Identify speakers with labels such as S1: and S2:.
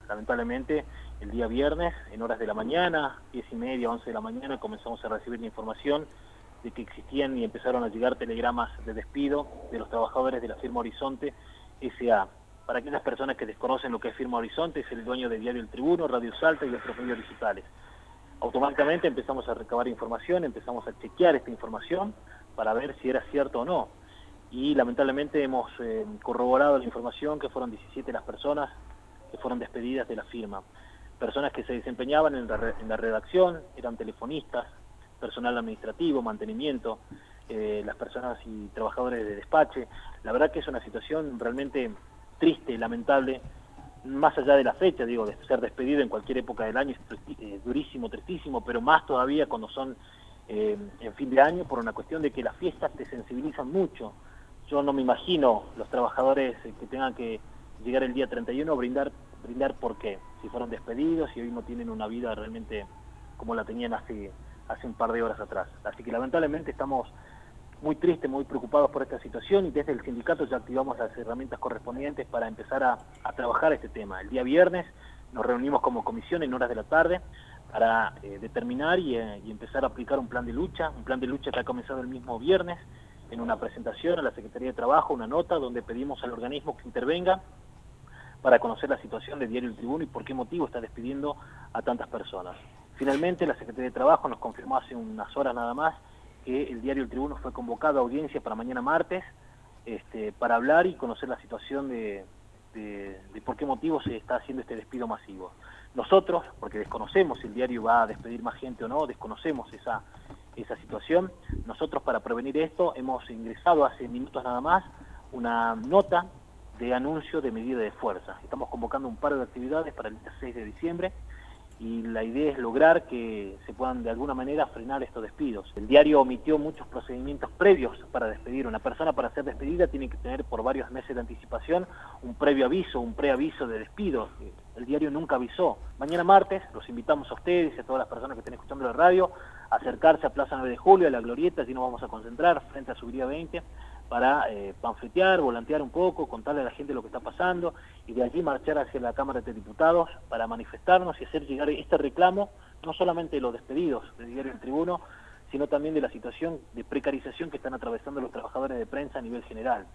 S1: Lamentablemente, el día viernes, en horas de la mañana, 10:30, 11 de la mañana, comenzamos a recibir la información de que existían y empezaron a llegar telegramas de despido de los trabajadores de la firma Horizonte S.A. Para aquellas personas que desconocen lo que es firma Horizonte, es el dueño de Diario El Tribuno, Radio Salta y otros medios digitales. Automáticamente empezamos a recabar información, empezamos a chequear esta información para ver si era cierto o no. Y lamentablemente hemos corroborado la información que fueron 17 las personas que fueron despedidas de la firma. Personas que se desempeñaban en la redacción, eran telefonistas, personal administrativo, mantenimiento, las personas y trabajadores de despache. La verdad que es una situación realmente triste, lamentable, más allá de la fecha, digo, de ser despedido en cualquier época del año es durísimo, tristísimo, pero más todavía cuando son en fin de año, por una cuestión de que las fiestas te sensibilizan mucho. Yo no me imagino los trabajadores que tengan que llegar el día 31 a brindar por qué, si fueron despedidos y hoy no tienen una vida realmente como la tenían hace un par de horas atrás. Así que lamentablemente estamos muy tristes, muy preocupados por esta situación y desde el sindicato ya activamos las herramientas correspondientes para empezar a trabajar este tema. El día viernes nos reunimos como comisión en horas de la tarde para determinar y empezar a aplicar un plan de lucha que ha comenzado el mismo viernes en una presentación a la Secretaría de Trabajo, una nota donde pedimos al organismo que intervenga para conocer la situación de Diario El Tribuno y por qué motivo está despidiendo a tantas personas. Finalmente, la Secretaría de Trabajo nos confirmó hace unas horas nada más que el Diario El Tribuno fue convocado a audiencia para mañana martes para hablar y conocer la situación de por qué motivo se está haciendo este despido masivo. Nosotros, porque desconocemos si el diario va a despedir más gente o no, desconocemos esa situación, nosotros para prevenir esto hemos ingresado hace minutos nada más una nota de anuncio de medida de fuerza. Estamos convocando un par de actividades para el día 6 de diciembre y la idea es lograr que se puedan de alguna manera frenar estos despidos. El diario omitió muchos procedimientos previos para despedir. Una persona para ser despedida tiene que tener por varios meses de anticipación un previo aviso, un preaviso de despido. El diario nunca avisó. Mañana martes los invitamos a ustedes y a todas las personas que estén escuchando la radio a acercarse a Plaza 9 de Julio, a la Glorieta, allí nos vamos a concentrar frente a Subiría 20 para panfletear, volantear un poco, contarle a la gente lo que está pasando y de allí marchar hacia la Cámara de Diputados para manifestarnos y hacer llegar este reclamo, no solamente de los despedidos del Diario El Tribuno, sino también de la situación de precarización que están atravesando los trabajadores de prensa a nivel general.